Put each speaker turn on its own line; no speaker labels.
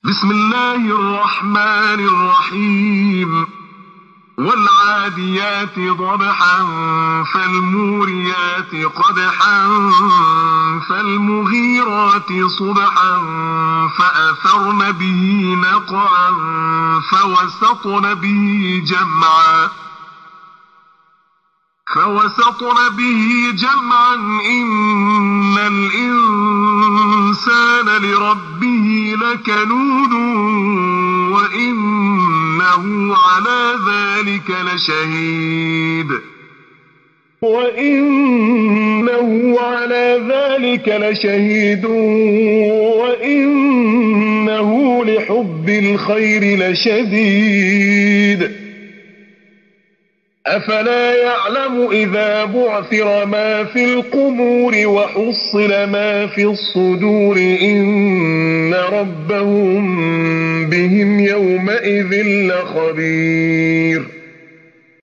بسم الله الرحمن الرحيم والعاديات ضبحا فالموريات قدحا فالمغيرات صبحا فأثرن به نقعا فوسطن به جمعا إن الإنسان لربه لكنود وإنه على ذلك لشهيد وإنه لحب الخير لشديد أفلا يعلم إذا بعثر ما في القبور وحصل ما في الصدور إن ربهم بهم يومئذ لخبير